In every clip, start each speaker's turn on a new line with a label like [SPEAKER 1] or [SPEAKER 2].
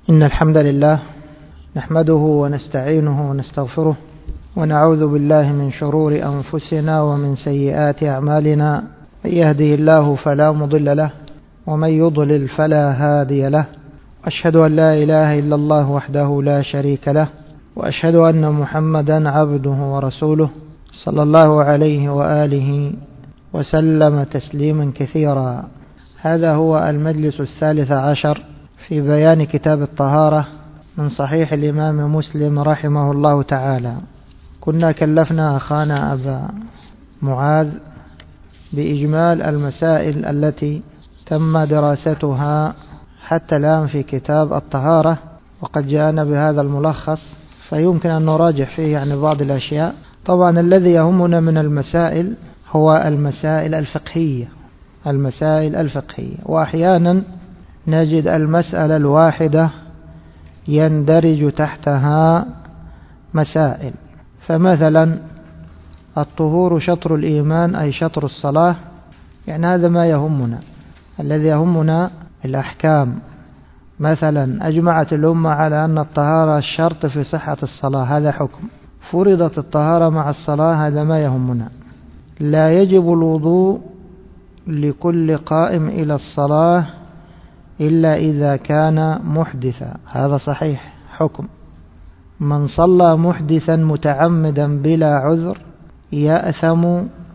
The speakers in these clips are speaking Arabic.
[SPEAKER 1] إن الحمد لله نحمده ونستعينه ونستغفره ونعوذ بالله من شرور أنفسنا ومن سيئات أعمالنا. من يهده الله فلا مضل له ومن يضلل فلا هادي له. أشهد أن لا إله إلا الله وحده لا شريك له، وأشهد أن محمدا عبده ورسوله صلى الله عليه وآله وسلم تسليما كثيرا. هذا هو المجلس 13 في بيان كتاب الطهارة من صحيح الإمام مسلم رحمه الله تعالى. كنا كلفنا أخانا أبا معاذ بإجمال المسائل التي تم دراستها حتى الآن في كتاب الطهارة، وقد جاءنا بهذا الملخص فيمكن أن نراجع فيه بعض الأشياء. طبعا الذي يهمنا من المسائل هو المسائل الفقهية، وأحيانا نجد المسألة الواحدة يندرج تحتها مسائل. فمثلا الطهور شطر الإيمان أي شطر الصلاة، هذا ما يهمنا. الذي يهمنا الأحكام. مثلا أجمعت الأمة على أن الطهارة الشرط في صحة الصلاة، هذا حكم. فرضت الطهارة مع الصلاة، هذا ما يهمنا. لا يجب الوضوء لكل قائم إلى الصلاة إلا إذا كان محدثا، هذا صحيح، حكم. من صلى محدثا متعمدا بلا عذر يأثم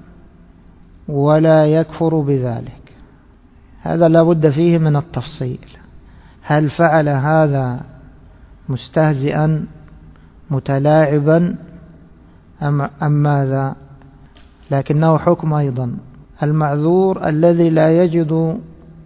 [SPEAKER 1] ولا يكفر بذلك. هذا لا بد فيه من التفصيل. هل فعل هذا مستهزئا متلاعبا أم ماذا؟ لكنه حكم أيضا. المعذور الذي لا يجد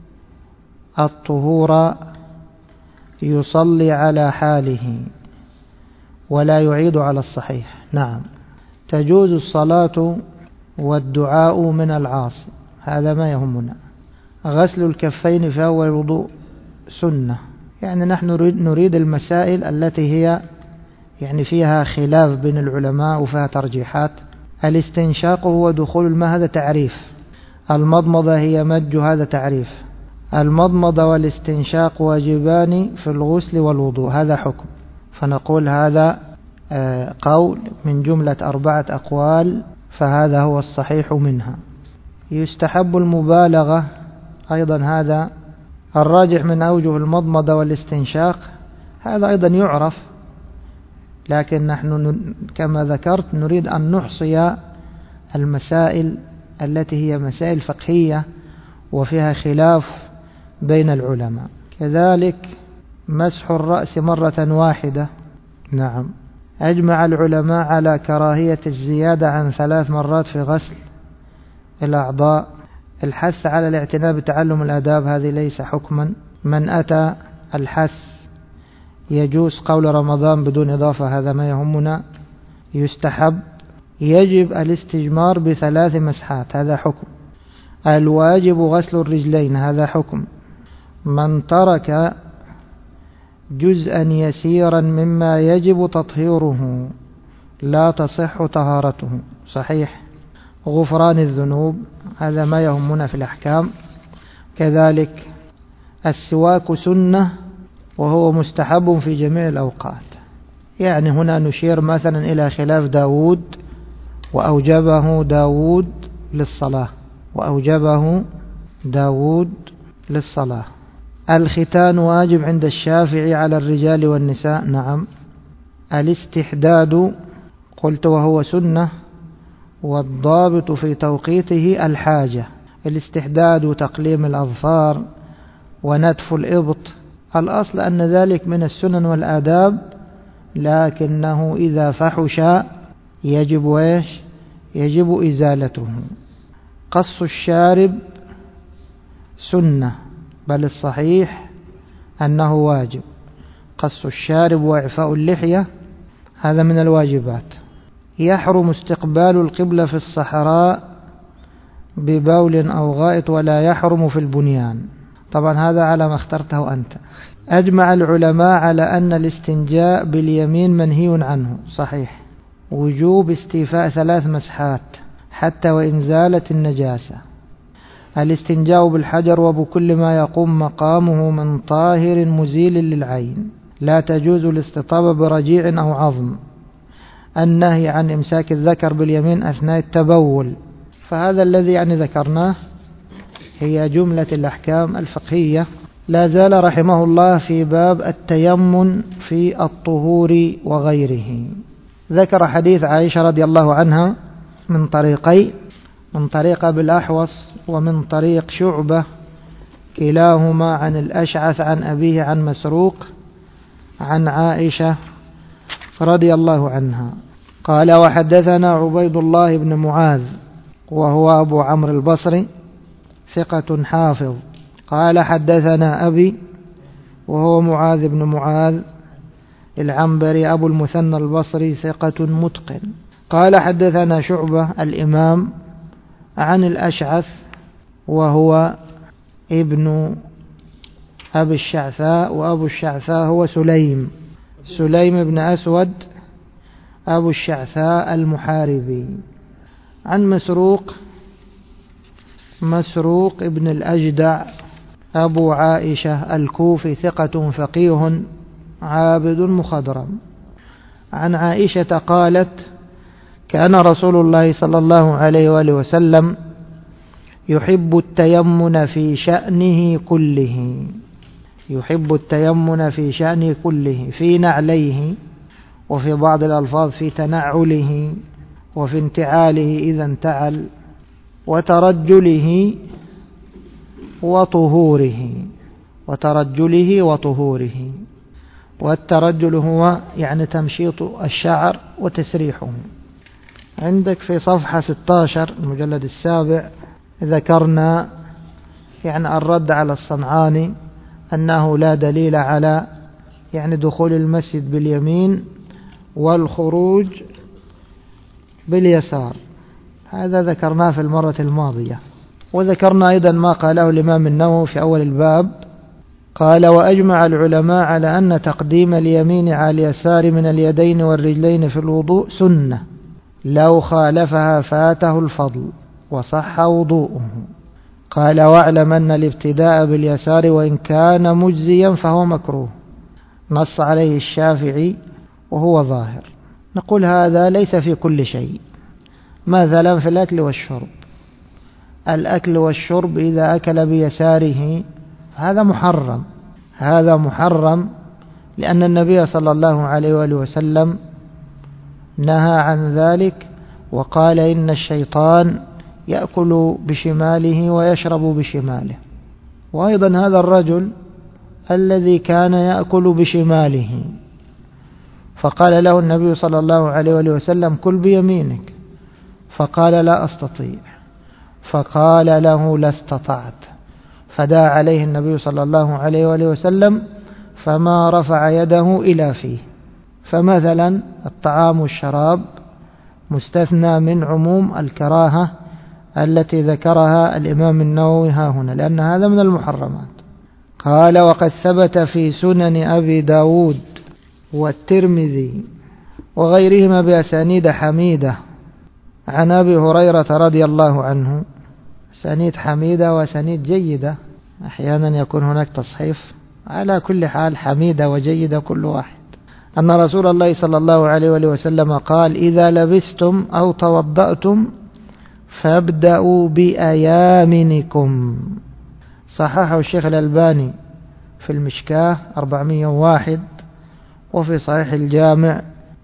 [SPEAKER 1] الطهور يصلي على حاله ولا يعيد على الصحيح. نعم، تجوز الصلاة والدعاء من العاصي، هذا ما يهمنا. غسل الكفين في أول الوضوء سنة. نحن نريد المسائل التي هي فيها خلاف بين العلماء وفيها ترجيحات. الاستنشاق هو دخول الماء، هذا تعريف. المضمضة هي مج، هذا تعريف. المضمضة والاستنشاق واجبان في الغسل والوضوء، هذا حكم. فنقول هذا قول من جملة 4 أقوال، فهذا هو الصحيح منها. يستحب المبالغة أيضا، هذا الراجح من أوجه المضمضة والاستنشاق، هذا أيضا يعرف. لكن نحن كما ذكرت نريد أن نحصي المسائل التي هي مسائل فقهية وفيها خلاف بين العلماء. كذلك مسح الرأس مرة واحدة. نعم، أجمع العلماء على كراهية الزيادة عن 3 مرات في غسل الأعضاء. الحث على الاعتناء بتعلم الآداب، هذه ليس حكما. من أتى الحث يجوز قول رمضان بدون إضافة، هذا ما يهمنا. يستحب. يجب الاستجمار ب3 مسحات، هذا حكم. الواجب غسل الرجلين، هذا حكم. من ترك جزءا يسيرا مما يجب تطهيره لا تصح طهارته، صحيح. غفران الذنوب، هذا ما يهمنا في الأحكام. كذلك السواك سنة وهو مستحب في جميع الأوقات. هنا نشير مثلا إلى خلاف داود، وأوجبه داود للصلاة. الختان واجب عند الشافعي على الرجال والنساء. نعم. الاستحداد قلت وهو سنة، والضابط في توقيته الحاجة. الاستحداد تقليم الأظفار ونتف الإبط، الأصل أن ذلك من السنن والآداب، لكنه إذا فحش يجب إزالته. قص الشارب سنة، بل الصحيح أنه واجب. قص الشارب وإعفاء اللحية هذا من الواجبات. يحرم استقبال القبلة في الصحراء ببول أو غائط، ولا يحرم في البنيان. طبعا هذا على ما اخترته أنت. أجمع العلماء على أن الاستنجاء باليمين منهي عنه، صحيح. وجوب استيفاء 3 مسحات حتى وإن زالت النجاسة. الاستنجاء بالحجر وبكل ما يقوم مقامه من طاهر مزيل للعين. لا تجوز الاستطابة برجيع أو عظم. النهي عن إمساك الذكر باليمين أثناء التبول. فهذا الذي ذكرناه هي جملة الأحكام الفقهية. لا زال رحمه الله في باب التيمم في الطهور وغيره. ذكر حديث عائشة رضي الله عنها من طريقين، من طريق أبي الأحوص ومن طريق شعبة، كلاهما عن الأشعث عن أبيه عن مسروق عن عائشة رضي الله عنها قال: وحدثنا عبيد الله بن معاذ وهو أبو عمرو البصري ثقة حافظ، قال: حدثنا أبي وهو معاذ بن معاذ العنبري أبو المثنى البصري ثقة متقن، قال: حدثنا شعبة الإمام عن الأشعث وهو ابن أبي الشعثاء، وأبو الشعثاء هو سليم بن أسود أبو الشعثاء المحاربي، عن مسروق ابن الأجدع أبو عائشة الكوفي ثقة فقيه عابد مخضرم، عن عائشة قالت: كان رسول الله صلى الله عليه وآله وسلم يحب التيمن في شأنه كله، يحب التيمن في شأنه كله، في نعليه، وفي بعض الألفاظ في تنعله، وفي انتعاله إذا انتعل، وترجله وطهوره. والترجل هو تمشيط الشعر وتسريحه. عندك في صفحة 16 المجلد 7 ذكرنا الرد على الصنعاني أنه لا دليل على دخول المسجد باليمين والخروج باليسار، هذا ذكرناه في المرة الماضية. وذكرنا أيضا ما قاله الإمام النووي في أول الباب، قال: وأجمع العلماء على أن تقديم اليمين على اليسار من اليدين والرجلين في الوضوء سنة، لو خالفها فاته الفضل وصح وضوءه. قال: واعلم أن الابتداء باليسار وإن كان مجزيا فهو مكروه، نص عليه الشافعي وهو ظاهر. نقول هذا ليس في كل شيء، مثلا في الأكل والشرب إذا أكل بيساره هذا محرم، لأن النبي صلى الله عليه وآله وسلم نهى عن ذلك، وقال: إن الشيطان يأكل بشماله ويشرب بشماله. وأيضا هذا الرجل الذي كان يأكل بشماله فقال له النبي صلى الله عليه وآله وسلم: كل بيمينك، فقال: لا أستطيع، فقال له: لا استطعت، فدعا عليه النبي صلى الله عليه وآله وسلم فما رفع يده إلى فيه. فمثلا الطعام والشراب مستثنى من عموم الكراهة التي ذكرها الإمام النووي هنا، لأن هذا من المحرمات. قال: وقد ثبت في سنن أبي داود والترمذي وغيرهما بأسانيد حميدة عن أبي هريرة رضي الله عنه، أسانيد حميدة وأسانيد جيدة، أحيانا يكون هناك تصحيف، على كل حال حميدة وجيدة كل واحد، أن رسول الله صلى الله عليه وسلم قال: إذا لبستم أو توضأتم فابدأوا بأيامنكم. صححه الشيخ الألباني في المشكاة 401، وفي صحيح الجامع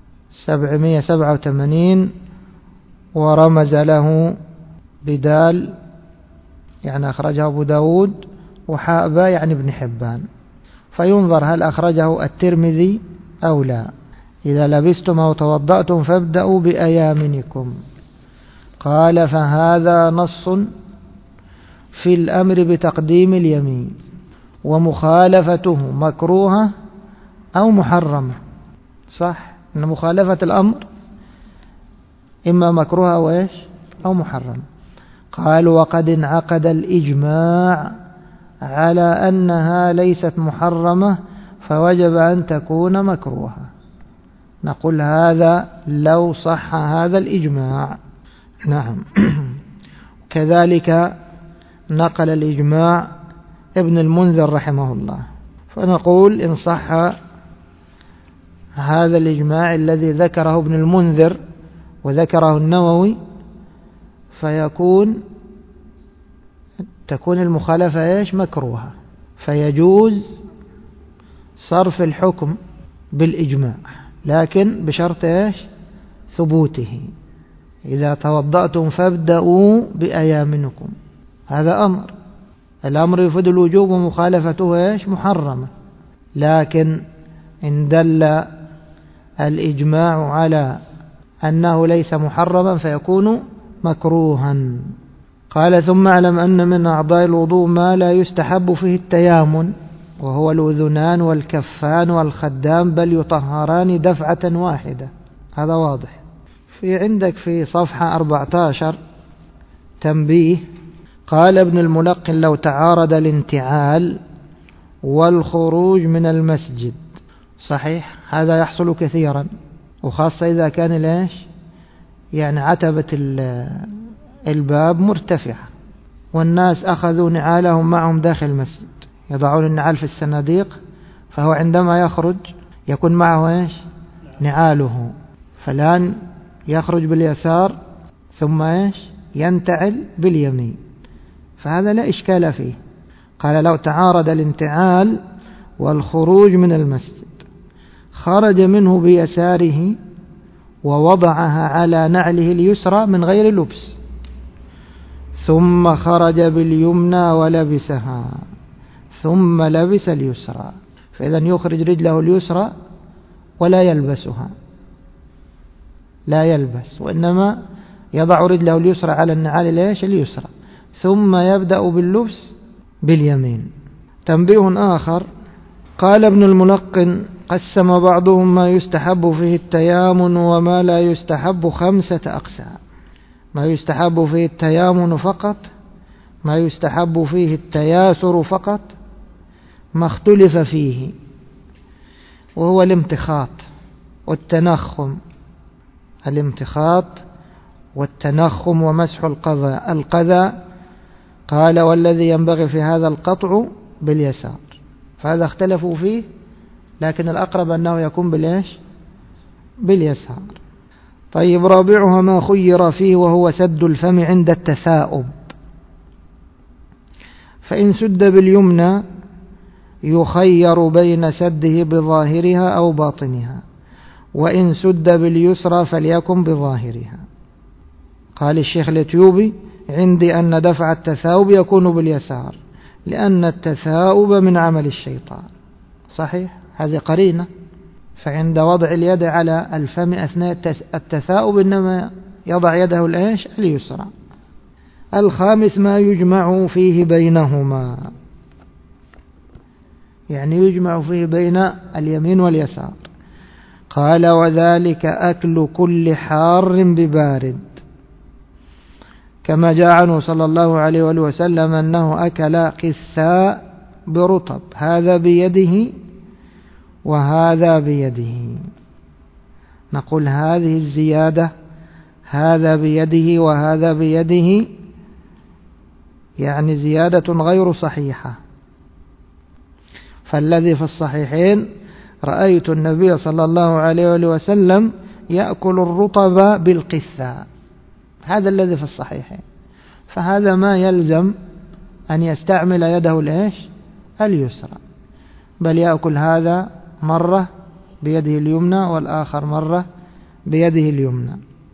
[SPEAKER 1] 787، ورمز له بدال أخرجه أبو داود، وحاء باء ابن حبان، فينظر هل أخرجه الترمذي أو لا. إذا لبستم أو توضأتم فابدأوا بأيامنكم. قال: فهذا نص في الأمر بتقديم اليمين، ومخالفته مكروهة أو محرمة. صح أن مخالفة الأمر إما مكروهة أو محرمة. قال: وقد انعقد الإجماع على أنها ليست محرمة، فوجب أن تكون مكروهة. نقول هذا لو صح هذا الإجماع. نعم. كذلك نقل الإجماع ابن المنذر رحمه الله، فنقول إن صح هذا الإجماع الذي ذكره ابن المنذر وذكره النووي تكون المخالفة مكروهة، فيجوز صرف الحكم بالإجماع، لكن بشرط ثبوته. إذا توضأتم فابدأوا بأيامنكم، هذا أمر، الأمر يفيد الوجوب ومخالفته محرمة. لكن إن دل الإجماع على أنه ليس محرما فيكون مكروها. قال ثم اعلم أن من أعضاء الوضوء ما لا يستحب فيه التيامن، وهو الأذنان والكفان والخدام، بل يطهران دفعة واحدة. هذا واضح. عندك في صفحة 14 تنبيه، قال ابن الملقن لو تعارض الانتعال والخروج من المسجد. صحيح، هذا يحصل كثيرا، وخاصة إذا كان عتبة الباب مرتفعة والناس أخذوا نعالهم معهم داخل المسجد، يضعون النعال في الصناديق، فهو عندما يخرج يكون معه نعاله، فالآن يخرج باليسار ثم ينتعل باليمين، فهذا لا إشكال فيه. قال لو تعارض الانتعال والخروج من المسجد، خرج منه بيساره ووضعها على نعله اليسرى من غير لبس، ثم خرج باليمنى ولبسها ثم لبس اليسرى، فإذا يخرج رجله اليسرى ولا يلبسها، لا يلبس، وإنما يضع رجله اليسرى على النعال اليسرى، ثم يبدأ باللبس باليمين. تنبيه آخر، قال ابن الملقن قسم بعضهم ما يستحب فيه التيامن وما لا يستحب 5 أقسام. ما يستحب فيه التيامن فقط، ما يستحب فيه التياسر فقط، ما اختلف فيه وهو الامتخاط والتنخم. الامتخاط والتنخم ومسح القذى. قال والذي ينبغي في هذا القطع باليسار، فهذا اختلفوا فيه، لكن الأقرب أنه يكون باليسار. طيب، رابعها ما خير فيه وهو سد الفم عند التثاؤب، فإن سد باليمنى يخير بين سده بظاهرها أو باطنها، وإن سد باليسرى فليكن بظاهرها. قال الشيخ الأتيوبي عندي أن دفع التثاؤب يكون باليسار، لأن التثاؤب من عمل الشيطان. صحيح، هذه قرينة، فعند وضع اليد على الفم أثناء التثاؤب إنما يضع يده اليسرى. الخامس ما يجمع فيه بينهما، يعني يجمع فيه بين اليمين واليسار. قال وذلك أكل كل حار ببارد، كما جاء عنه صلى الله عليه وآله وسلم أنه أكل قثاء برطب، هذا بيده وهذا بيده. نقول هذه الزيادة هذا بيده وهذا بيده يعني زيادة غير صحيحة، فالذي في الصحيحين رأيت النبي صلى الله عليه وآله وسلم يأكل الرطب بالقثاء، هذا الذي في الصحيحين، فهذا ما يلزم أن يستعمل يده اليسرى، بل يأكل هذا مرة بيده اليمنى والآخر مرة بيده اليمنى.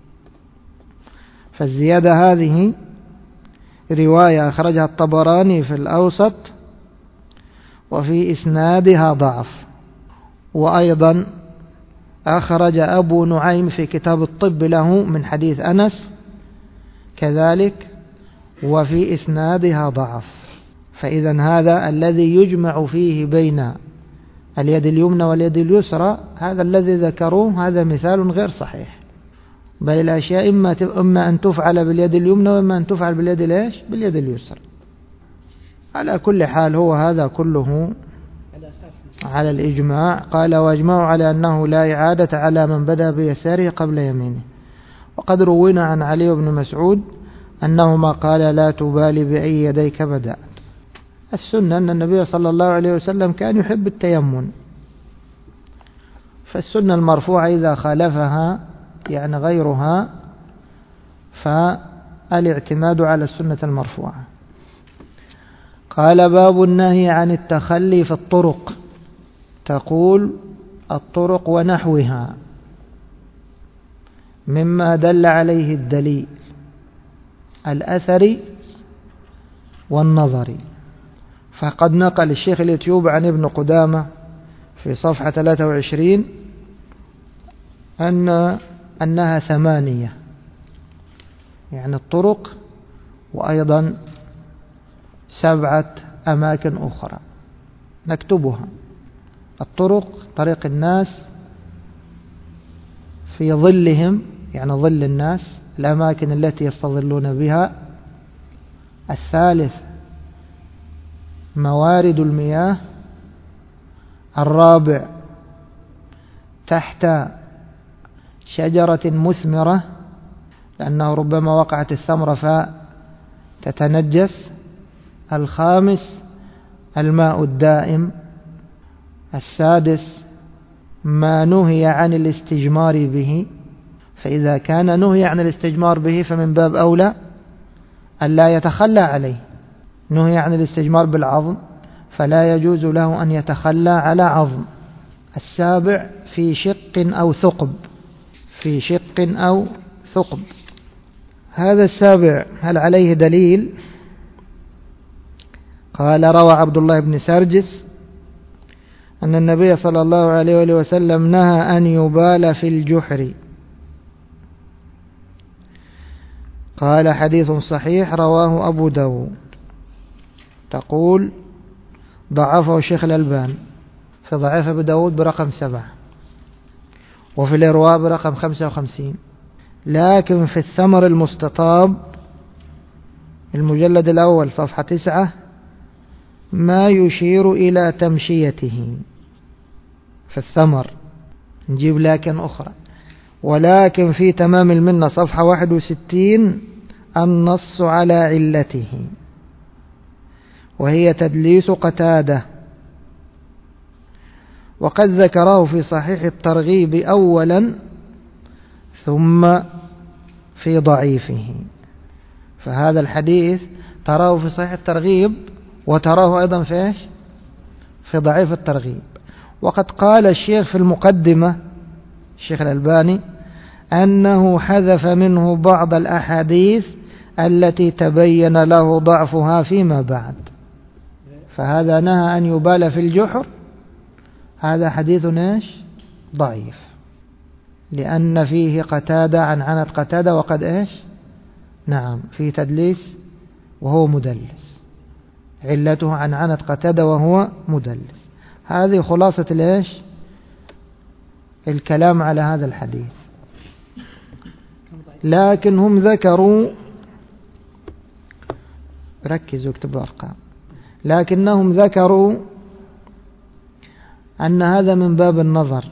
[SPEAKER 1] فالزيادة هذه رواية أخرجها الطبراني في الأوسط وفي إسنادها ضعف، وأيضا أخرج أبو نعيم في كتاب الطب له من حديث أنس كذلك، وفي إسنادها ضعف. فإذا هذا الذي يجمع فيه بين اليد اليمنى واليد اليسرى، هذا الذي ذكروه هذا مثال غير صحيح، بل الأشياء إما أن تفعل باليد اليمنى وإما أن تفعل باليد باليد اليسرى. على كل حال هو هذا كله على الإجماع. قال واجمعوا على أنه لا إعادة على من بدأ بيساره قبل يمينه. وقد روينا عن علي بن مسعود أنهما قال لا تبالي بأي يديك بدأت. السنة أن النبي صلى الله عليه وسلم كان يحب التيمم، فالسنة المرفوعة إذا خالفها يعني غيرها فالاعتماد على السنة المرفوعة. قال باب النهي عن التخلي في الطرق، تقول الطرق ونحوها مما دل عليه الدليل الأثري والنظري. فقد نقل الشيخ اليتيوب عن ابن قدامة في صفحة 23 أنها 8، يعني الطرق وأيضا 7 أماكن أخرى نكتبها. الطرق طريق الناس في ظلهم، يعني ظل الناس، الأماكن التي يستظلون بها. الثالث موارد المياه. الرابع تحت شجرة مثمرة لأنه ربما وقعت الثمرة فتتنجس. الخامس الماء الدائم. السادس ما نهي عن الاستجمار به، فإذا كان نهي عن الاستجمار به فمن باب أولى أن لا يتخلى عليه. نهي عن الاستجمار بالعظم فلا يجوز له أن يتخلى على عظم. السابع في شق أو ثقب، في شق أو ثقب. هذا السابع هل عليه دليل؟ قال روى عبد الله بن سرجس أن النبي صلى الله عليه وآله وسلم نهى أن يبال في الجحر. قال حديث صحيح رواه أبو داود. تقول ضعفه الشيخ الألباني في ضعيف أبو داود برقم 7، وفي الإرواء برقم 55. لكن في الثمر المستطاب المجلد الأول صفحة 9 ما يشير إلى تمشيته في الثمر. نجيب لكن أخرى. ولكن في تمام المنة صفحة 61 النص على علته، وهي تدليس قتادة، وقد ذكره في صحيح الترغيب أولا ثم في ضعيفه. فهذا الحديث تراه في صحيح الترغيب وتراه أيضا في ضعيف الترغيب. وقد قال الشيخ في المقدمة الشيخ الألباني أنه حذف منه بعض الأحاديث التي تبين له ضعفها فيما بعد. فهذا نهى أن يبال في الجحر، هذا حديث ضعيف، لأن فيه قتادة عن عنة قتادة، وقد نعم فيه تدليس وهو مدلس، علته عن عنة قتادة وهو مدلس. هذه خلاصة الكلام على هذا الحديث. لكن هم ذكروا، ركزوا اكتبوا أرقام، لكنهم ذكروا أن هذا من باب النظر،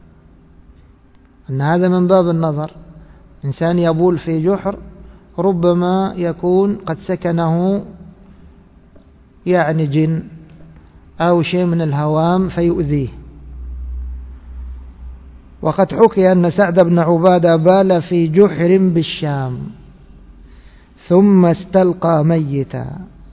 [SPEAKER 1] أن هذا من باب النظر. إنسان يبول في جحر ربما يكون قد سكنه يعني جن أو شيء من الهوام فيؤذيه. وقد حكي أن سعد بن عبادة بال في جحر بالشام ثم استلقى ميتا،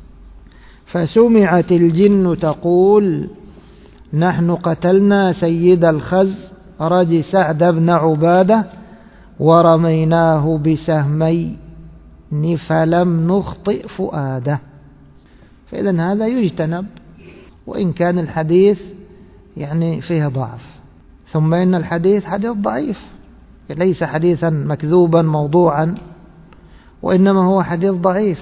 [SPEAKER 1] فسمعت الجن تقول نحن قتلنا سيد الخزرج سعد بن عبادة ورميناه بسهمين فلم نخطئ فؤاده. فإذن هذا يجتنب، وإن كان الحديث يعني فيه ضعف. ثم إن الحديث حديث ضعيف، ليس حديثا مكذوبا موضوعا، وإنما هو حديث ضعيف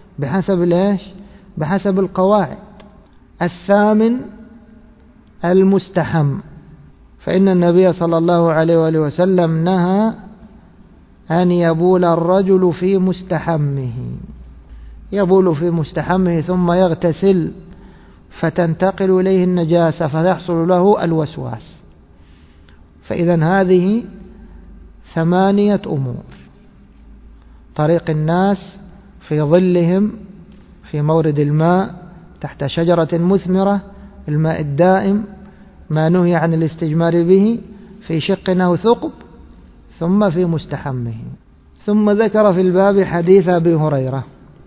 [SPEAKER 1] بحسب القواعد. الثامن المستحم، فإن النبي صلى الله عليه وآله وسلم نهى أن يبول الرجل في مستحمه، يبول في مستحمه ثم يغتسل فتنتقل إليه النجاسة فيحصل له الوسواس. فإذن هذه 8 أمور: طريق الناس، في ظلهم في مورد الماء تحت شجرة مثمرة، الماء الدائم، ما نهي عن الاستجمار به، في شق أو ثقب، ثم في مستحمه. ثم ذكر في الباب حديث أبي هريرة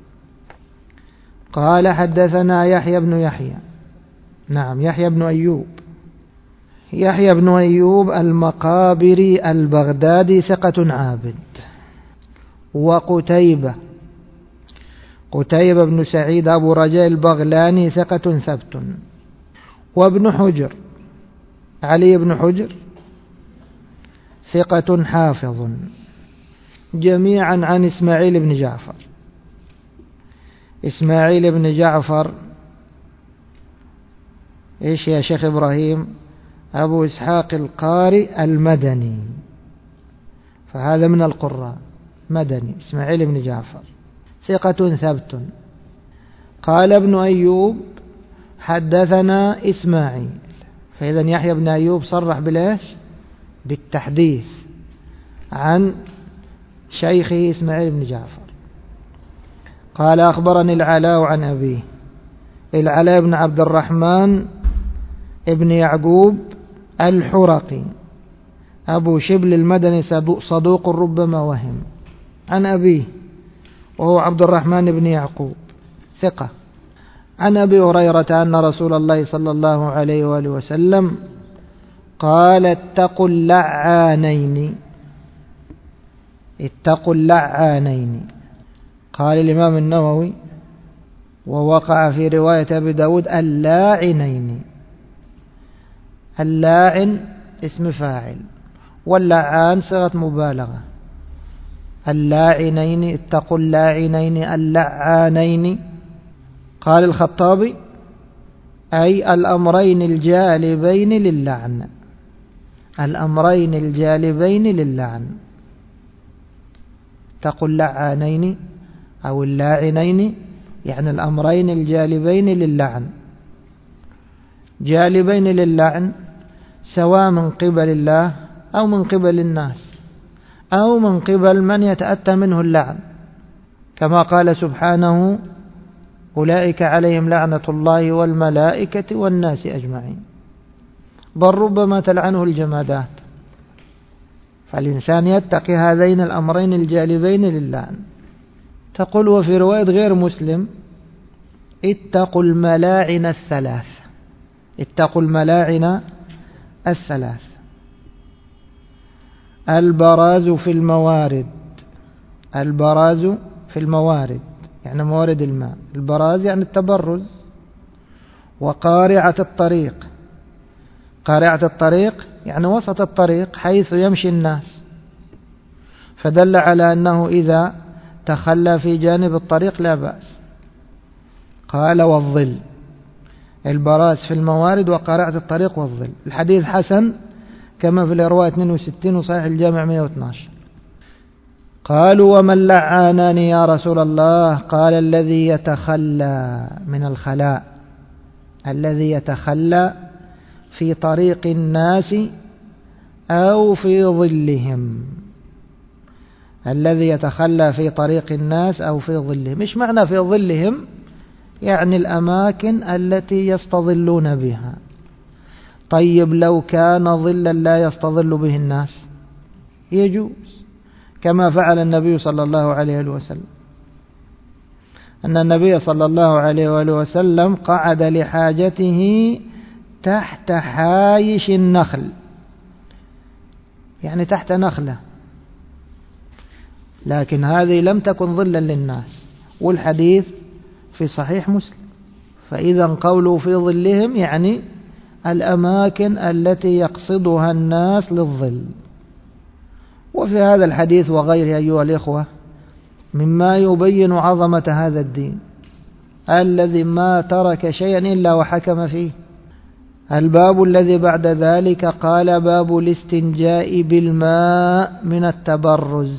[SPEAKER 1] قال حدثنا يحيى بن يحيى، نعم يحيى بن أيوب، يحيى بن أيوب المقابري البغدادي ثقة عابد. وقتيبة، قتيبة بن سعيد أبو رجاء البغلاني ثقة ثبت. وابن حجر، علي بن حجر ثقة حافظ، جميعا عن إسماعيل بن جعفر. إسماعيل بن جعفر إيش يا شيخ إبراهيم؟ أبو إسحاق القاري المدني، فهذا من القراء، مدني إسماعيل بن جعفر ثقة ثبت. قال ابن أيوب حدثنا إسماعيل، فإذا يحيى بن أيوب صرح بالإيش؟ بالتحديث عن شيخه إسماعيل بن جعفر. قال أخبرني العلاء عن أبيه، العلاء بن عبد الرحمن ابن يعقوب الحرقي أبو شبل المدني صدوق ربما وهم، عن أبيه وهو عبد الرحمن بن يعقوب ثقة، عن أبي هريرة أن رسول الله صلى الله عليه وآله وسلم قال اتقوا اللعانين، اتقوا اللعانين. قال الإمام النووي ووقع في رواية أبي داود اللاعنين، اللاعن اسم فاعل واللعان صيغة مبالغة، اللاعنين، اتقوا اللاعنين اللعانين. قال الخطابي أي الأمرين الجالبين للعن، الأمرين الجالبين للعن، اتقوا اللعانين أو اللاعنين، يعني الأمرين الجالبين للعن، جالبين للعن سواء من قبل الله أو من قبل الناس أو من قبل من يتأتى منه اللعن، كما قال سبحانه أولئك عليهم لعنة الله والملائكة والناس أجمعين، بل ربما تلعنه الجمادات، فالإنسان يتقي هذين الأمرين الجالبين للعن. تقول وفي رواية غير مسلم اتقوا الملاعن الثلاث، اتقوا الملاعن الثلاث. البراز في الموارد، البراز في الموارد يعني موارد الماء، البراز يعني التبرز. وقارعة الطريق، قارعة الطريق يعني وسط الطريق حيث يمشي الناس، فدل على أنه إذا تخلى في جانب الطريق لا بأس. قال والظل، البراز في الموارد وقارعة الطريق والظل. الحديث حسن كما في الرواية 62 وصحيح الجامع 112. قالوا ومن لعانني يا رسول الله؟ قال الذي يتخلى من الخلاء، الذي يتخلى في طريق الناس أو في ظلهم، الذي يتخلى في طريق الناس أو في ظلهم. مش معنى في ظلهم يعني الأماكن التي يستظلون بها. طيب لو كان ظلا لا يستظل به الناس يجوز، كما فعل النبي صلى الله عليه وسلم، أن النبي صلى الله عليه وآله وسلم قعد لحاجته تحت حايش النخل، يعني تحت نخلة، لكن هذه لم تكن ظلا للناس، والحديث في صحيح مسلم. فإذا قوله في ظلهم يعني الأماكن التي يقصدها الناس للظل. وفي هذا الحديث وغيره أيها الإخوة مما يبين عظمة هذا الدين الذي ما ترك شيئا إلا وحكم فيه. الباب الذي بعد ذلك قال باب الاستنجاء بالماء من التبرز.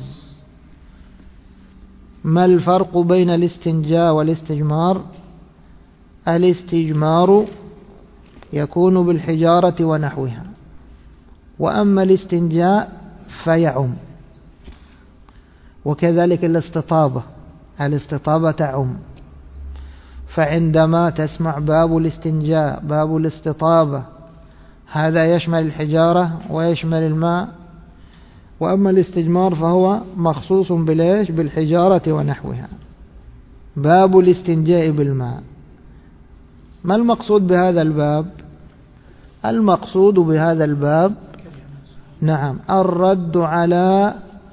[SPEAKER 1] ما الفرق بين الاستنجاء والاستجمار؟ الاستجمار يكون بالحجارة ونحوها، وأما الاستنجاء فيعم، وكذلك الاستطابة الاستطابة تعم. فعندما تسمع باب الاستنجاء باب الاستطابة هذا يشمل الحجارة ويشمل الماء، وأما الاستجمار فهو مخصوص بالحجارة ونحوها. باب الاستنجاء بالماء، ما المقصود بهذا الباب؟ المقصود بهذا الباب نعم الرد على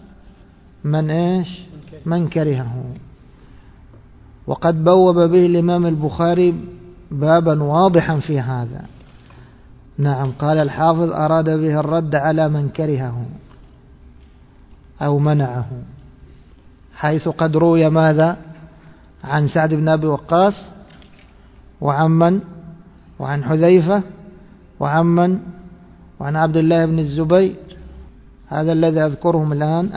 [SPEAKER 1] من كرهه. وقد بوب به الإمام البخاري بابا واضحا في هذا. نعم قال الحافظ أراد به الرد على من كرهه أو منعه، حيث قد روي ماذا عن سعد بن أبي وقاص وعن حذيفة وعن عبد الله بن الزبير، هذا الذي أذكرهم الآن،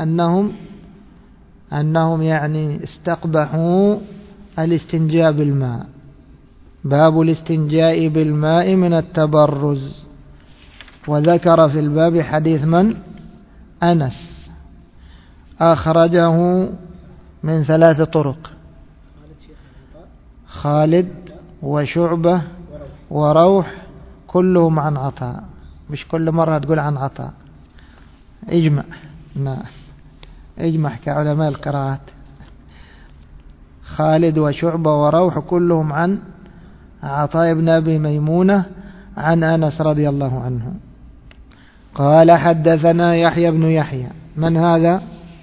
[SPEAKER 1] أنهم يعني استقبحوا الاستنجاء بالماء. باب الاستنجاء بالماء من التبرز. وذكر في الباب حديث من؟ أنس، أخرجه من 3 طرق: خالد وشعبة وروح، كلهم عن عطاء. مش كل مرة تقول عن عطاء، اجمع. نعم اجمع كعلماء القراءات. خالد وشعبة وروح كلهم عن عطاء بن أبي ميمونة عن أنس رضي الله عنه. قال حدثنا يحيى بن يحيى. من هذا؟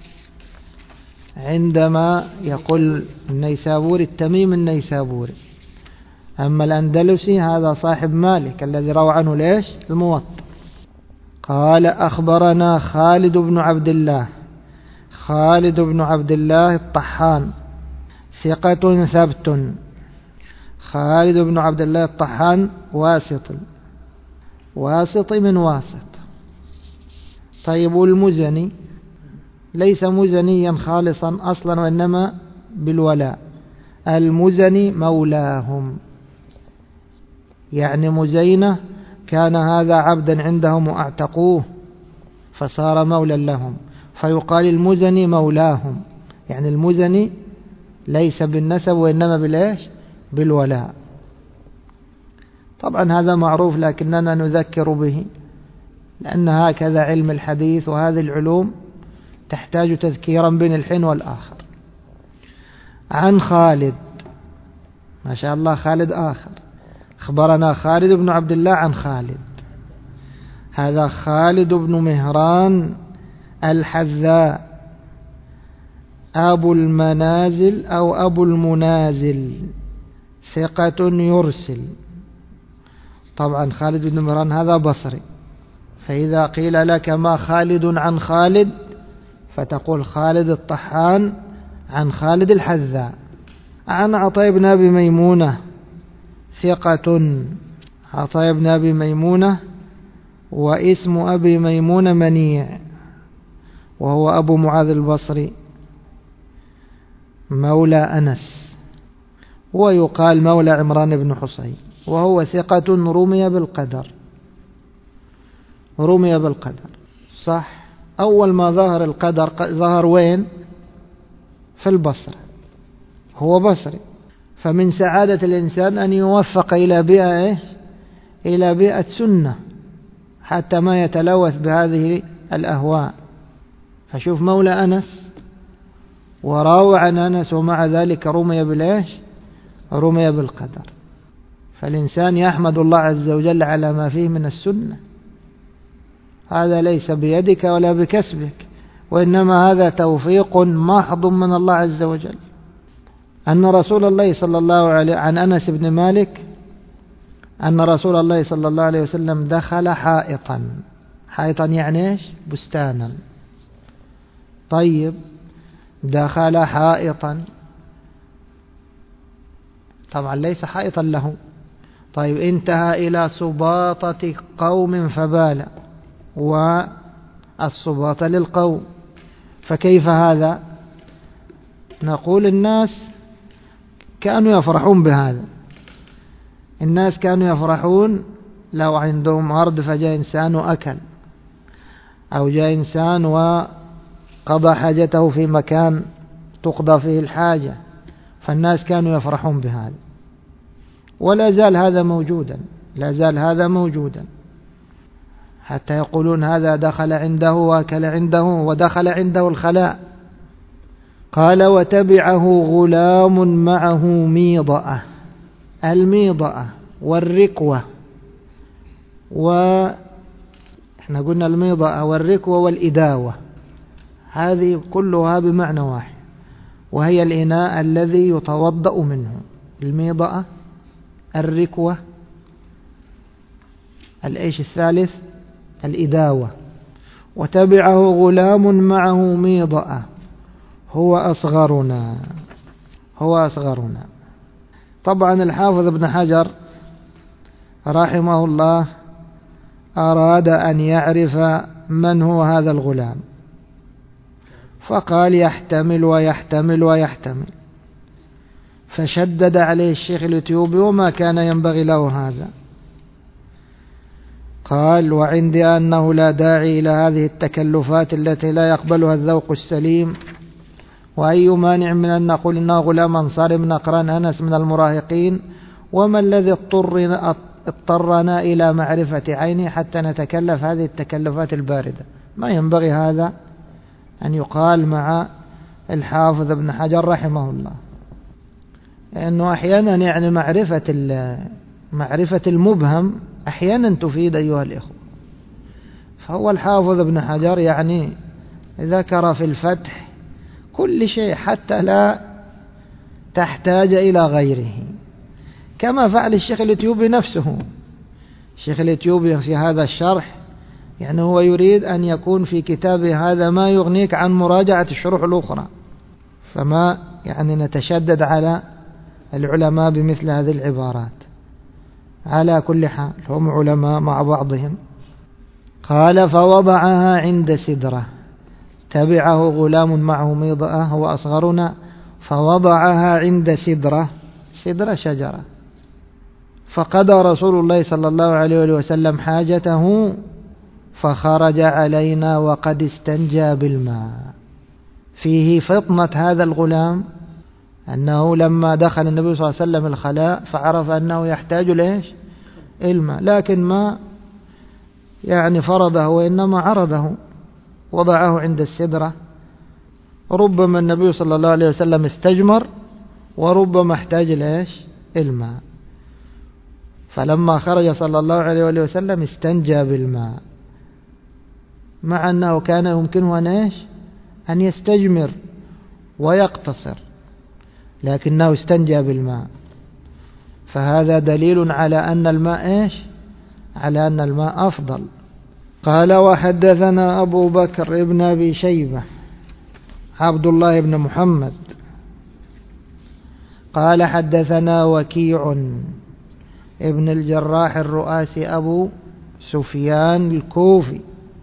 [SPEAKER 1] عندما يقول النيسابوري التميم النيسابوري. أما الأندلسي هذا صاحب مالك الذي روى عنه الموطأ. قال أخبرنا خالد بن عبد الله. خالد بن عبد الله الطحان ثقة ثبت. خالد بن عبد الله الطحان واسط من واسط. طيب والمزني ليس مزنيا خالصا أصلا وإنما بالولاء. المزني مولاهم، يعني مزينة كان هذا عبدا عندهم واعتقوه فصار مولا لهم، فيقال المزني مولاهم، يعني المزني ليس بالنسب وإنما بالولاء. طبعا هذا معروف لكننا نذكر به لأن هكذا علم الحديث، وهذه العلوم تحتاج تذكيرا بين الحين والآخر. عن خالد، ما شاء الله خالد آخر. أخبرنا خالد بن عبد الله عن خالد، هذا خالد بن مهران الحذاء أبو المنازل أو أبو المنازل، ثقة يرسل. طبعا خالد بن مهران هذا بصري، فإذا قيل لك ما خالد عن خالد فتقول خالد الطحان عن خالد الحذاء. عن عطاء بن أبي ميمونة ثقة. عطاء بن أبي ميمونة واسم أبي ميمونة منيع، وهو أبو معاذ البصري مولى أنس، ويقال مولى عمران بن حصين، وهو ثقة رمي بالقدر. صح، أول ما ظهر القدر ظهر وين؟ في البصرة، هو بصري. فمن سعادة الإنسان أن يوفق إلى بيئة سنة حتى ما يتلوث بهذه الأهواء. فشوف مولى أنس وراوى عن أنس ومع ذلك رمي بالقدر. فالإنسان يحمد الله عز وجل على ما فيه من السنة. هذا ليس بيدك ولا بكسبك، وإنما هذا توفيق محض من الله عز وجل. أن رسول الله صلى الله عليه عن أنس بن مالك أن رسول الله صلى الله عليه وسلم دخل حائطا يعني إيش؟ بستانا. طيب دخل حائطا، طبعا ليس حائطا له. طيب انتهى إلى سباطة قوم فبال، والسباطة للقوم، فكيف هذا؟ نقول الناس كانوا يفرحون بهذا. الناس كانوا يفرحون لو عندهم أرض فجاء إنسان وأكل، أو جاء إنسان وقضى حاجته في مكان تقضى فيه الحاجة، فالناس كانوا يفرحون بهذا، ولا زال هذا موجودا، لا زال هذا موجودا، حتى يقولون هذا دخل عنده وأكل عنده ودخل عنده الخلاء. قال وتبعه غلام معه ميضأة. الميضأة والركوة، وإحنا قلنا الميضأة والركوة والإداوة، هذه كلها بمعنى واحد، وهي الإناء الذي يتوضأ منه. الميضأة، الركوة، الإيش الثالث؟ الإداوة. وتبعه غلام معه ميضأة هو أصغرنا. طبعا الحافظ ابن حجر رحمه الله أراد أن يعرف من هو هذا الغلام، فقال يحتمل ويحتمل ويحتمل، فشدد عليه الشيخ الإثيوبي وما كان ينبغي له هذا. قال وعندي أنه لا داعي إلى هذه التكلفات التي لا يقبلها الذوق السليم، وأي مانع من أن نقول إنه غلام أنصاري من أقران أنس من المراهقين، وما الذي اضطرنا إلى معرفة عينه حتى نتكلف هذه التكلفات الباردة. ما ينبغي هذا أن يقال مع الحافظ ابن حجر رحمه الله، لأنه أحيانا يعني معرفة المبهم أحيانا تفيد أيها الإخوة. فهو الحافظ ابن حجر يعني ذكر في الفتح كل شيء حتى لا تحتاج إلى غيره، كما فعل الشيخ الإثيوبي نفسه. الشيخ الإثيوبي في هذا الشرح يعني هو يريد أن يكون في كتابه هذا ما يغنيك عن مراجعة الشروح الأخرى، فما يعني نتشدد على العلماء بمثل هذه العبارات. على كل حال هم علماء مع بعضهم. قال فوضعها عند سدرة. تبعه غلام معه ميضأة هو أصغرنا، فوضعها عند سدرة. سدرة شجرة. فقضى رسول الله صلى الله عليه وسلم حاجته فخرج علينا وقد استنجى بالماء. فيه فطنة هذا الغلام أنه لما دخل النبي صلى الله عليه وسلم الخلاء فعرف أنه يحتاج ليش؟ الماء، لكن ما يعني فرضه وإنما عرضه، وضعه عند السدرة. ربما النبي صلى الله عليه وسلم استجمر وربما احتاج ليش؟ الماء. فلما خرج صلى الله عليه وسلم استنجى بالماء، مع أنه كان يمكنه أن يستجمر ويقتصر، لكنه استنجى بالماء، فهذا دليل على أن الماء على أن الماء أفضل. قال وحدثنا أبو بكر ابن أبي شيبة عبد الله بن محمد قال حدثنا وكيع ابن الجراح الرؤاسي أبو سفيان الكوفي،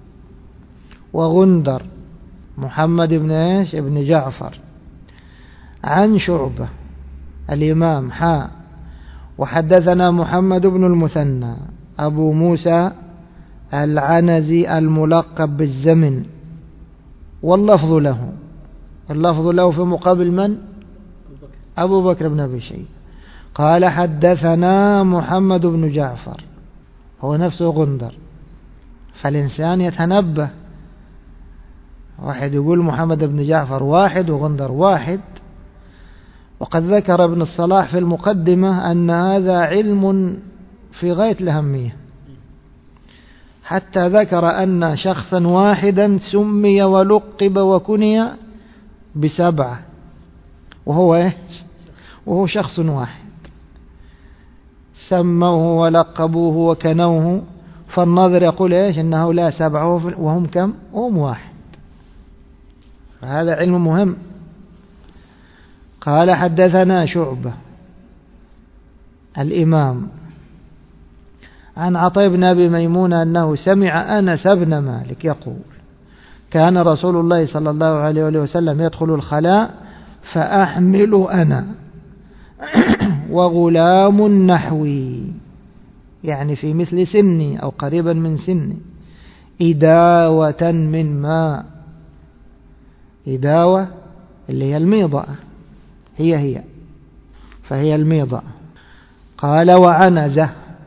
[SPEAKER 1] وغندر محمد ابن جعفر عن شعبة الإمام وحدثنا محمد بن المثنى أبو موسى العنزي الملقب بالزمن، واللفظ له في مقابل من؟ أبو بكر بن أبي شيبة. قال حدثنا محمد بن جعفر، هو نفسه غندر، فالإنسان يتنبه، واحد يقول محمد بن جعفر واحد وغندر واحد. وقد ذكر ابن الصلاح في المقدمة أن هذا علم في غاية الأهمية، حتى ذكر أن شخصا واحدا سمي ولقب وكني ب7، وهو شخص واحد سموه ولقبوه وكنوه، فالناظر يقول إنه لا 7 وهم كم؟ وهم 1. فهذا علم مهم. قال حدثنا شعبة الإمام عن عطاء بن أبي ميمون أنه سمع أنس بن مالك يقول كان رسول الله صلى الله عليه وسلم يدخل الخلاء فأحمل أنا وغلام نحوي، يعني في مثل سني أو قريبا من سني، إداوة من ماء. إداوة اللي هي الميضة، هي فهي الميضة. قال وعنزة،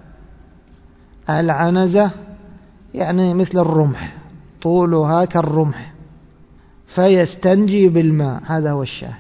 [SPEAKER 1] العنزة يعني مثل الرمح، طولها كالرمح، فيستنجي بالماء، هذا هو الشاهد.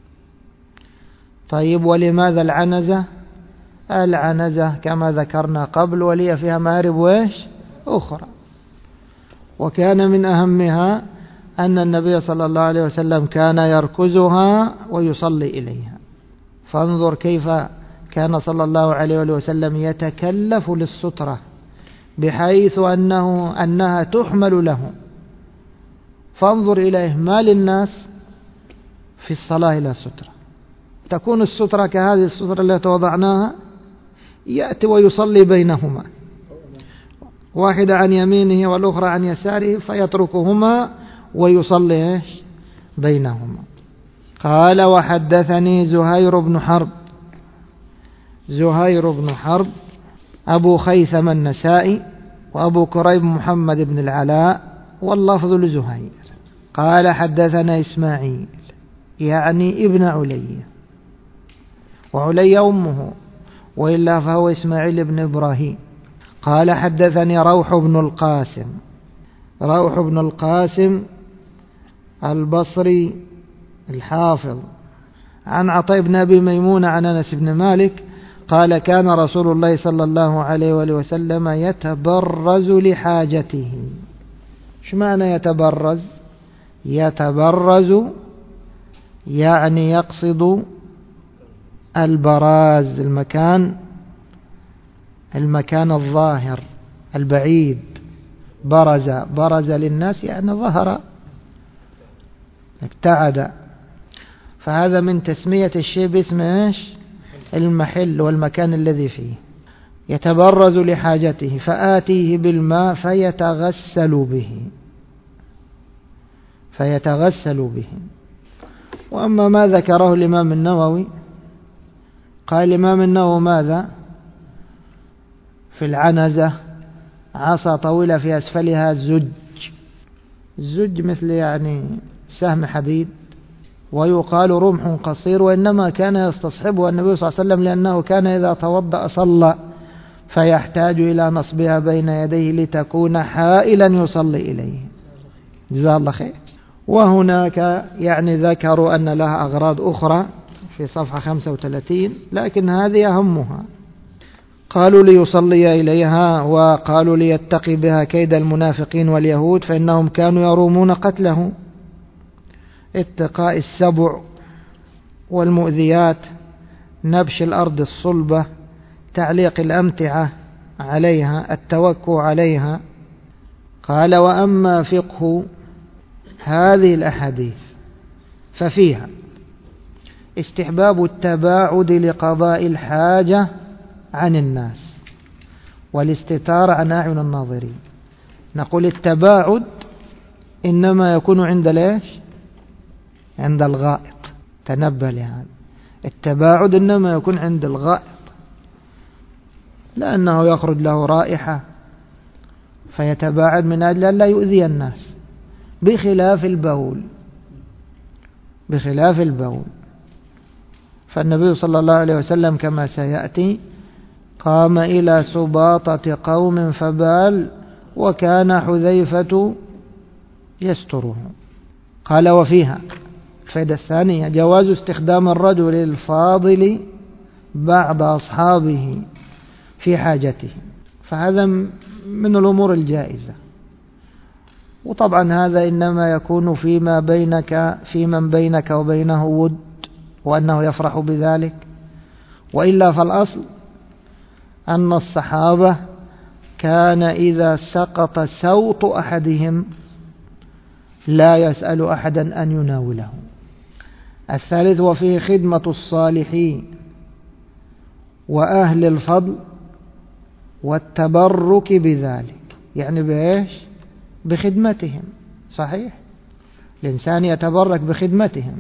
[SPEAKER 1] طيب ولماذا العنزة؟ العنزة كما ذكرنا قبل ولي فيها مآرب وإيش أخرى، وكان من أهمها أن النبي صلى الله عليه وسلم كان يركزها ويصلي إليها. فانظر كيف كان صلى الله عليه وسلم يتكلف للسترة، بحيث أنها تحمل له. فانظر إلى إهمال الناس في الصلاة إلى السترة. تكون السترة كهذه السترة التي وضعناها، يأتي ويصلي بينهما، واحدة عن يمينه والأخرى عن يساره، فيتركهما ويصلي بينهما. قال وحدثني زهير بن حرب، زهير بن حرب أبو خيثم النسائي وأبو كريب محمد بن العلاء، واللفظ لزهير. قال حدثنا إسماعيل يعني ابن علي، وعلي أمه، وإلا فهو إسماعيل بن إبراهيم. قال حدثني روح بن القاسم، روح بن القاسم البصري الحافظ، عن عطاء بن أبي ميمون عن أنس بن مالك قال كان رسول الله صلى الله عليه وآله وسلم يتبرز لحاجته. شو معنى يتبرز؟ يتبرز يعني يقصد البراز، المكان الظاهر البعيد. برز للناس يعني ظهر، ابتعد. فهذا من تسمية الشيء باسم ايش؟ المحل والمكان الذي فيه. يتبرز لحاجته فآتيه بالماء فيتغسل به. وأما ما ذكره الإمام النووي، قال الإمام النووي ماذا؟ في العنزة عصا طويلة في أسفلها الزج مثل يعني سهم حديد، ويقال رمح قصير، وإنما كان يستصحبه النبي صلى الله عليه وسلم لأنه كان إذا توضأ صلى فيحتاج إلى نصبها بين يديه لتكون حائلا يصلي إليه. جزاه الله خير. وهناك يعني ذكروا أن لها أغراض أخرى في صفحة 35، لكن هذه أهمها. قالوا ليصلي إليها، وقالوا ليتقي بها كيد المنافقين واليهود، فإنهم كانوا يرومون قتله. اتقاء السبع والمؤذيات، نبش الأرض الصلبة، تعليق الأمتعة عليها، التوكل عليها. قال وأما فقه هذه الأحاديث ففيها استحباب التباعد لقضاء الحاجة عن الناس والاستتار عن أعين الناظرين. نقول التباعد إنما يكون عند ليش؟ عند الغائط. تنبه لهذا، التباعد إنما يكون عند الغائط، لأنه يخرج له رائحة فيتباعد من أجل أن لا يؤذي الناس، بخلاف البول. فالنبي صلى الله عليه وسلم كما سيأتي قام إلى سباطة قوم فبال، وكان حذيفة يستره. قال وفيها الفائدة الثانية جواز استخدام الرجل الفاضل بعض أصحابه في حاجته، فهذا من الأمور الجائزة. وطبعا هذا إنما يكون في من بينك وبينه ود، وأنه يفرح بذلك. وإلا فالأصل أن الصحابة كان إذا سقط سوط أحدهم لا يسأل أحدا أن يناوله. الثالث وفيه خدمة الصالحين وأهل الفضل والتبرك بذلك، يعني بإيش؟ بخدمتهم. صحيح، الإنسان يتبرك بخدمتهم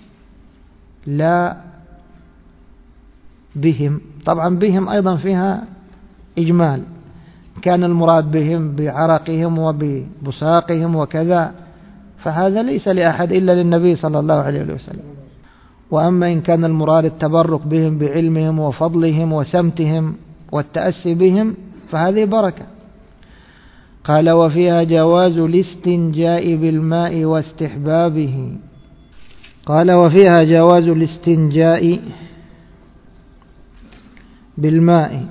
[SPEAKER 1] لا بهم. طبعا بهم أيضا فيها إجمال، كان المراد بهم بعرقهم وببصاقهم وكذا، فهذا ليس لأحد إلا للنبي صلى الله عليه وسلم. وأما إن كان المراد التبرك بهم بعلمهم وفضلهم وسمتهم والتأسي بهم فهذه بركة. قال وفيها جواز الاستنجاء بالماء واستحبابه. قال وفيها جواز الاستنجاء بالماء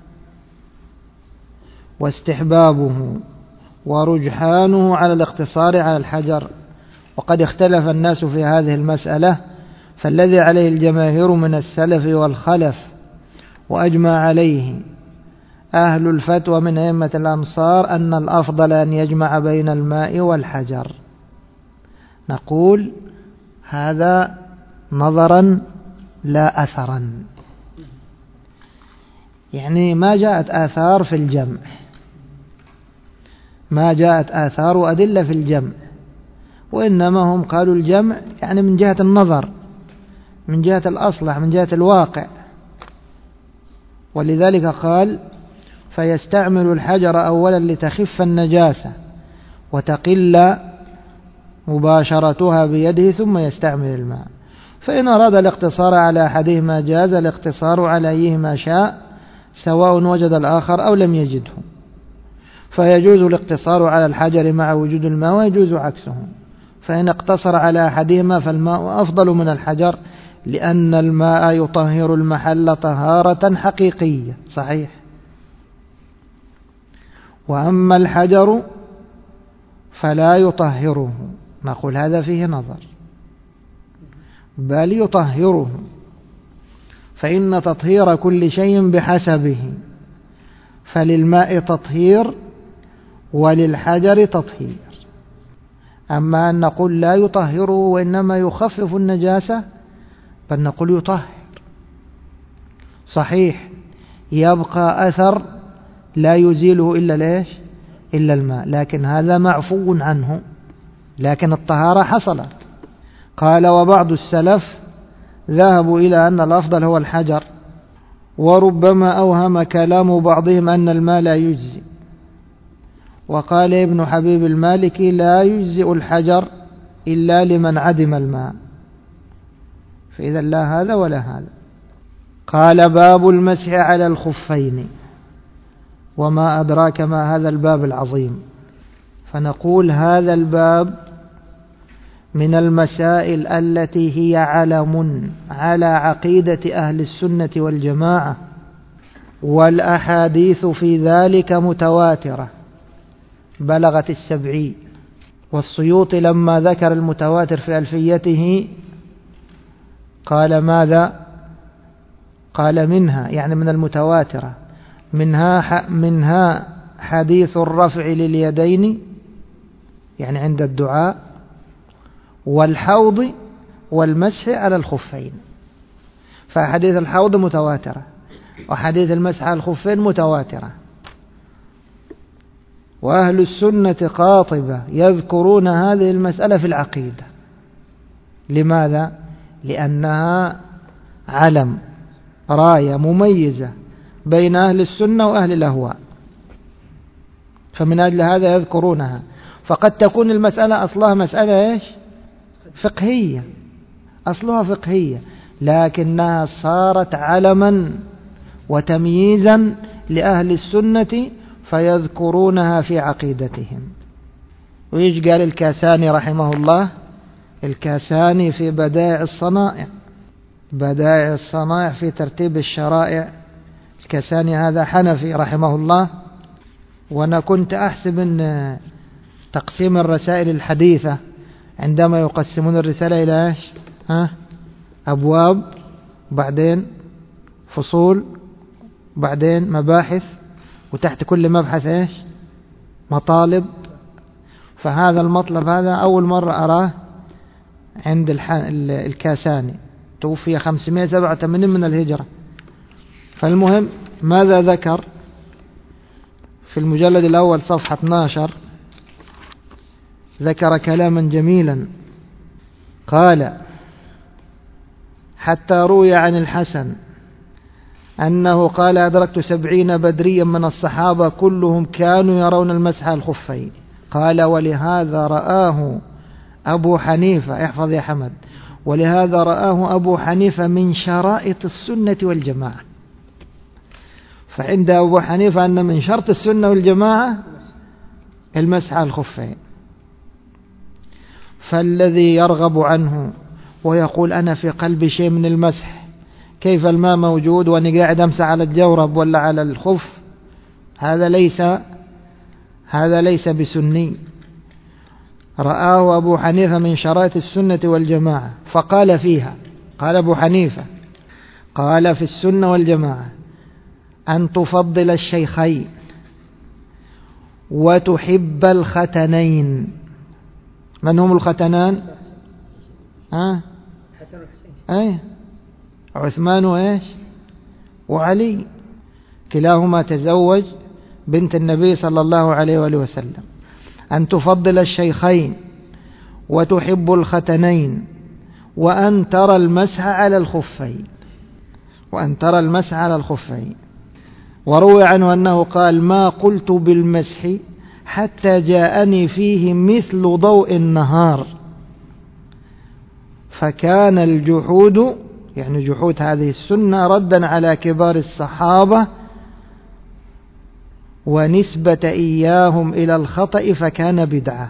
[SPEAKER 1] واستحبابه ورجحانه على الاقتصار على الحجر. وقد اختلف الناس في هذه المسألة، فالذي عليه الجماهير من السلف والخلف وأجمع عليه أهل الفتوى من أئمة الأمصار أن الأفضل أن يجمع بين الماء والحجر. نقول هذا نظرا لا أثرا، يعني ما جاءت آثار في الجمع، ما جاءت آثار وأدلة في الجمع، وإنما هم قالوا الجمع يعني من جهة النظر، من جهة الأصلح، من جهة الواقع. ولذلك قال فيستعمل الحجر أولا لتخف النجاسة وتقل مباشرتها بيده ثم يستعمل الماء. فإن أراد الاقتصار على أحدهما جاز الاقتصار على أيهما شاء سواء وجد الآخر أو لم يجده، فيجوز الاقتصار على الحجر مع وجود الماء ويجوز عكسه. فإن اقتصر على أحدهما فالماء أفضل من الحجر، لأن الماء يطهر المحل طهارة حقيقية صحيح. وأما الحجر فلا يطهره، نقول هذا فيه نظر، بل يطهره، فإن تطهير كل شيء بحسبه، فللماء تطهير وللحجر تطهير. أما أن نقول لا يطهره وإنما يخفف النجاسة، بل نقول يطهر صحيح، يبقى أثر لا يزيله إلا ليش؟ إلا الماء، لكن هذا معفو عنه، لكن الطهارة حصلت. قال وبعض السلف ذهبوا إلى أن الأفضل هو الحجر، وربما أوهم كلام بعضهم أن الماء لا يجزي. وقال ابن حبيب المالكي لا يجزئ الحجر إلا لمن عدم الماء، فإذا لا هذا ولا هذا. قال باب المسح على الخفين. وما أدراك ما هذا الباب العظيم. فنقول هذا الباب من المسائل التي هي علم على عقيدة أهل السنة والجماعة، والأحاديث في ذلك متواترة بلغت 70. والسيوطي لما ذكر المتواتر في ألفيته قال ماذا؟ قال منها، يعني من المتواترة، منها حديث الرفع لليدين يعني عند الدعاء، والحوض والمسح على الخفين. فحديث الحوض متواترة، وحديث المسح على الخفين متواترة. وأهل السنة قاطبة يذكرون هذه المسألة في العقيدة. لماذا؟ لأنها علم، راية مميزة بين أهل السنة وأهل الأهواء، فمن أجل هذا يذكرونها. فقد تكون المسألة أصلها مسألة إيش؟ فقهية، أصلها فقهية، لكنها صارت علما وتمييزا لأهل السنة فيذكرونها في عقيدتهم. ويش قال الكاساني رحمه الله؟ الكاساني في بدائع الصنائع، بدائع الصنائع في ترتيب الشرائع. الكاساني هذا حنفي رحمه الله، وأنا كنت أحسب أن تقسيم الرسائل الحديثة عندما يقسمون الرسالة إلى إيش؟ أبواب، بعدين فصول، بعدين مباحث، وتحت كل مبحث إيش؟ مطالب. فهذا المطلب هذا أول مرة أراه عند الكاساني، توفي 587 من الهجرة. فالمهم ماذا ذكر في المجلد الأول صفحة 12؟ ذكر كلاما جميلا، قال حتى روي عن الحسن أنه قال أدركت 70 بدريا من الصحابة كلهم كانوا يرون المسح على الخفين. قال ولهذا رآه أبو حنيفة، احفظ يا حمد، ولهذا رآه أبو حنيفة من شرائط السنة والجماعة. فعند أبو حنيفة أن من شرط السنة والجماعة المسح على الخفين. فالذي يرغب عنه ويقول أنا في قلبي شيء من المسح، كيف الماء موجود وأنا قاعد أمسح على الجورب ولا على الخف، هذا ليس بسني. رآه أبو حنيفة من شرائط السنة والجماعة فقال فيها، قال أبو حنيفة قال في السنة والجماعة أن تفضل الشيخين وتحب الختنين. من هم الختنان؟ حسن وحسين، عثمان وإيش وعلي، كلاهما تزوج بنت النبي صلى الله عليه وآله وسلم. أن تفضل الشيخين وتحب الختنين وأن ترى المسح على الخفين. وروي عنه أنه قال ما قلت بالمسح حتى جاءني فيه مثل ضوء النهار، فكان الجحود يعني جحود هذه السنة ردا على كبار الصحابة ونسبة إياهم إلى الخطأ فكان بدعة.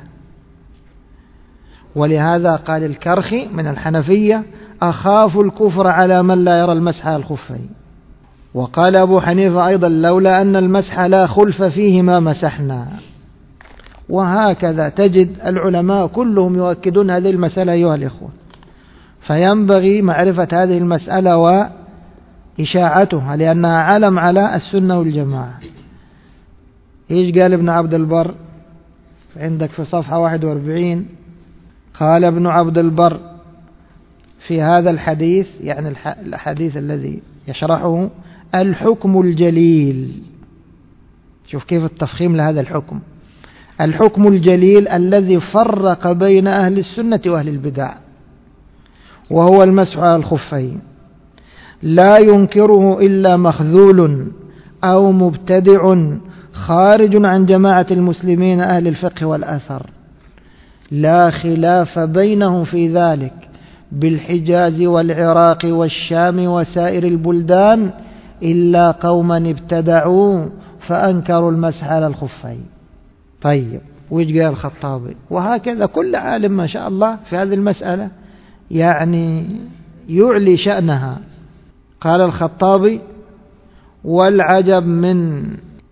[SPEAKER 1] ولهذا قال الكرخي من الحنفية أخاف الكفر على من لا يرى المسح على الخفين. وقال أبو حنيفة أيضا لولا أن المسح لا خلف فيه ما مسحنا. وهكذا تجد العلماء كلهم يؤكدون هذه المسألة أيها الإخوة. فينبغي معرفة هذه المسألة وإشاعتها لأنها علم على السنة والجماعة. إيش قال ابن عبد البر عندك في صفحة 41؟ قال ابن عبد البر في هذا الحديث، يعني الحديث الذي يشرحه، الحكم الجليل. شوف كيف التفخيم لهذا الحكم، الحكم الجليل الذي فرق بين أهل السنة وأهل البدع، وهو المسح على الخفين، لا ينكره إلا مخذول أو مبتدع خارج عن جماعة المسلمين أهل الفقه والأثر، لا خلاف بينهم في ذلك بالحجاز والعراق والشام وسائر البلدان إلا قوما ابتدعوا فأنكروا المسح على الخفين. طيب، ويش قال الخطابي؟ وهكذا كل عالم ما شاء الله في هذه المسألة يعني يعلي شأنها. قال الخطابي والعجب من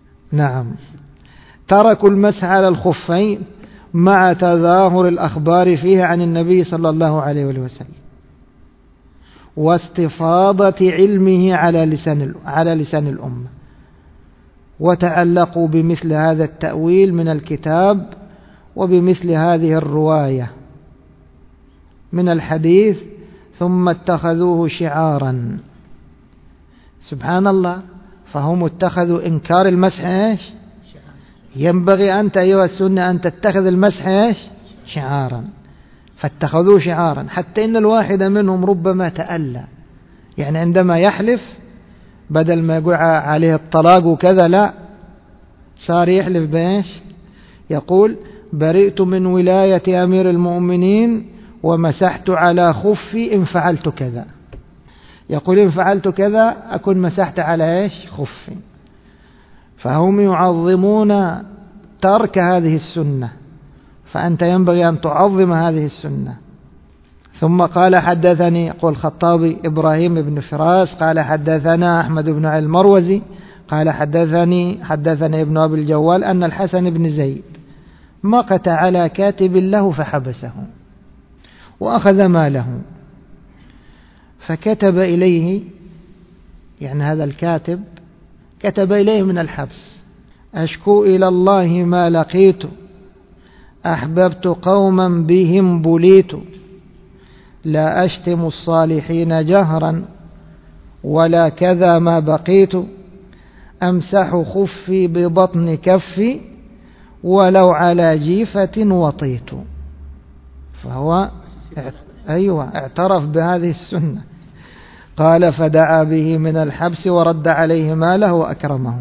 [SPEAKER 1] تركوا المسح على الخفين مع تظاهر الأخبار فيها عن النبي صلى الله عليه وسلم واستفاضة علمه على لسان الأمة، وتعلقوا بمثل هذا التأويل من الكتاب وبمثل هذه الرواية من الحديث، ثم اتخذوه شعارا. سبحان الله، فهم اتخذوا إنكار المسح ينبغي أنت أيها السنة أن تتخذ المسح شعارا، فاتخذوه شعارا حتى إن الواحد منهم ربما تألى، يعني عندما يحلف بدل ما يقول عليه الطلاق وكذا، لا، صار يحلف بإيش؟ يقول برئت من ولاية أمير المؤمنين ومسحت على خفي إن فعلت كذا. يقول إن فعلت كذا أكون مسحت على إيش؟ خفي. فهم يعظمون ترك هذه السنة، فأنت ينبغي أن تعظم هذه السنة. ثم قال حدثني، يقول الخطابي، إبراهيم بن فراس قال حدثنا أحمد بن علي المروزي قال حدثني ابن أبي الجوال أن الحسن بن زيد مقت على كاتب له فحبسه وأخذ ماله، فكتب إليه، يعني هذا الكاتب كتب إليه من الحبس: أشكو إلى الله ما لقيت، أحببت قوما بهم بليت، لا أشتم الصالحين جهرا ولا كذا ما بقيت، أمسح خفي ببطن كفي ولو على جيفة وطيت. فهو اعترف بهذه السنة. قال فدعا به من الحبس ورد عليه ماله وأكرمه.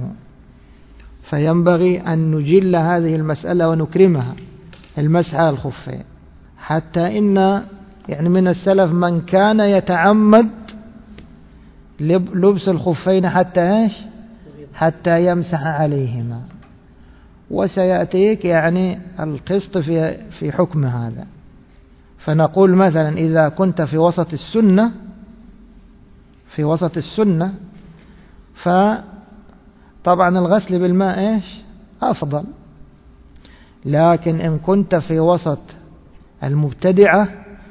[SPEAKER 1] فينبغي أن نجل هذه المسألة ونكرمها، المسح على الخفين. حتى إن يعني من السلف من كان يتعمد لبس الخفين حتى يمسح عليهما. وسيأتيك يعني القسط في حكم هذا. فنقول مثلا إذا كنت في وسط السنة فطبعا الغسل بالماء أفضل، لكن إن كنت في وسط المبتدعة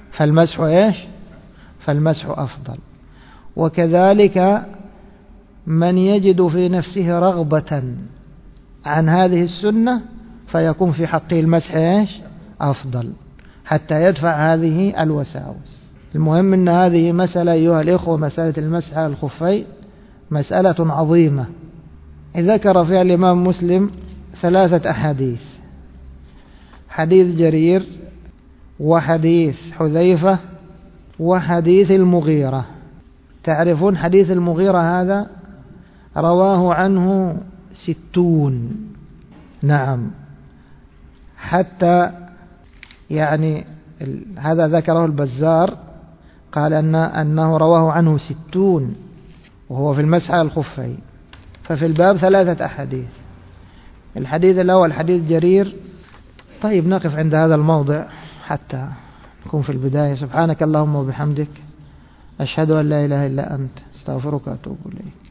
[SPEAKER 1] فالمسح أفضل. وكذلك من يجد في نفسه رغبة عن هذه السنة فيكون في حقه المسح أفضل حتى يدفع هذه الوساوس. المهم أن هذه مسألة أيها الإخوة، مسألة المسح على الخفين مسألة عظيمة. ذكر فيها الإمام مسلم 3 أحاديث: حديث جرير، وحديث حذيفة، وحديث المغيرة. تعرفون حديث المغيرة هذا رواه عنه 60. نعم، حتى يعني هذا ذكره البزار، قال أنه رواه عنه 60 وهو في المسح على الخفين. ففي الباب 3 أحاديث. الحديث الأول حديث جرير. طيب نقف عند هذا الموضع حتى نكون في البداية. سبحانك اللهم وبحمدك، أشهد أن لا إله إلا أنت، استغفرك وأتوب إليك.